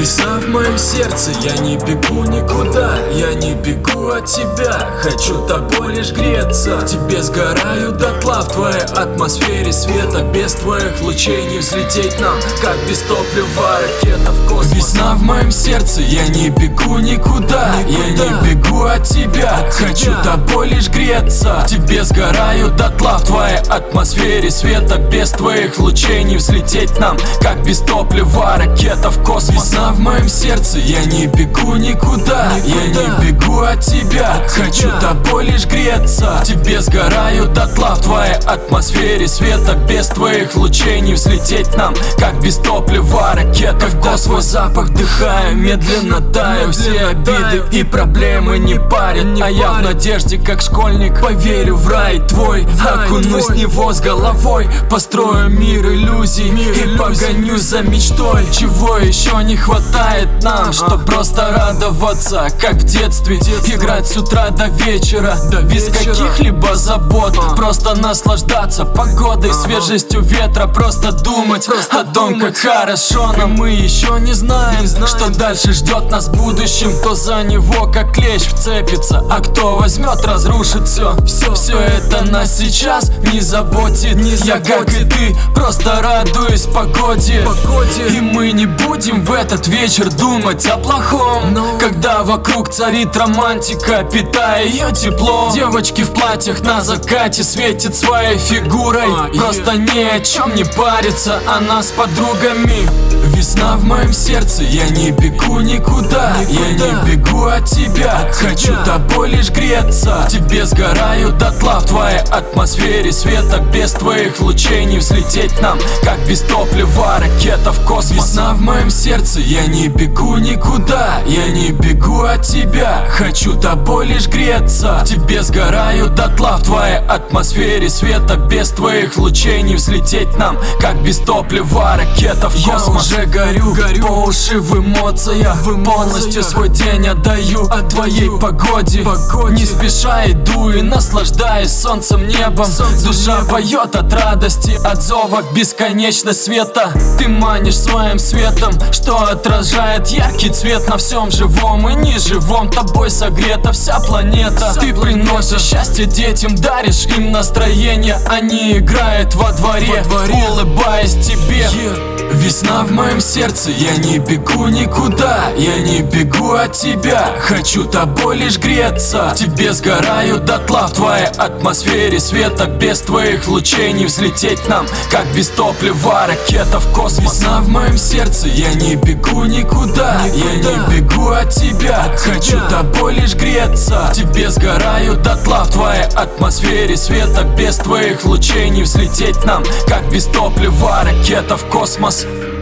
Весна в моем сердце, я не бегу никуда. Я не бегу от тебя, хочу тобой лишь греться. В тебе сгораю дотла, в твоей атмосфере света. Без твоих лучей не взлететь нам, как без топлива ракета в космос. Весна в моем сердце, я не бегу никуда. Я не бегу от тебя, хочу тобой лишь греться. В тебе сгораю дотла, в твоей атмосфере света. Без твоих лучей не взлететь нам, как без топлива ракета в космос. Весна в моем сердце, я не бегу никуда. Я не бегу от тебя, хочу тобой лишь греться. В тебе сгораю дотла, в твоей атмосфере света. Без твоих лучей не взлететь нам, как без топлива ракета в космос. Свой запах вдыхаю, медленно таю. Все обиды и проблемы не парят, а я в надежде, как школьник, поверю в рай твой. Окунусь в него с головой, построю мир иллюзий и погонюсь за мечтой. Чего еще не хватает нам, что просто радоваться, как в детстве. Играть с утра до вечера, без каких-либо забот. Просто наслаждаться погодой, свежестью ветра. Просто думать о том, как хорошо нам. Мы еще не знаем, что дальше ждет нас в будущем. Кто за него как клещ вцепится, а кто возьмет, разрушит все. Все это нас сейчас не заботит. Я, как и ты, просто радуюсь погоде. И мы не будем в этот вечер думать о плохом, когда вокруг царит романтика, питая ее тепло. Девочки в платьях на закате светят своей фигурой. Просто ни о чем не париться, она с подругами. Весна в моем сердце, я не бегу никуда. Я не бегу от тебя, хочу тобой лишь греться. В тебе сгораю дотла, в твоей атмосфере света. Без твоих лучей не взлететь нам, как без топлива ракета в космос. Весна в моем сердце, я не бегу никуда. Я не бегу от тебя, хочу тобой лишь греться. В тебе сгораю дотла, в твоей атмосфере света. Без твоих лучей не взлететь нам, как без топлива ракета в космос. Я уже горю по уши в эмоциях. Полностью свой день отдаю о твоей погоде. Не спеша иду и наслаждаюсь солнцем, небом. Душа поет от радости, от зова в бесконечность света. Ты манишь своим светом, что отражает яркий цвет на всем живом и неживом. Тобой согрета вся планета. Ты приносишь счастье детям, даришь им настроение. Они играют во дворе, улыбаясь тебе. Весна в моем сердце, я не бегу никуда. Я не бегу от тебя, хочу тобой лишь греться. В тебе сгораю дотла, в твоей атмосфере света. Без твоих лучей не взлететь нам, как без топлива ракета в космос. Весна в моем сердце, я не бегу никуда. Я не бегу от тебя, хочу тобой лишь греться. В тебе сгораю дотла, в твоей атмосфере света. Без твоих лучей не взлететь нам, как без топлива ракета в космос.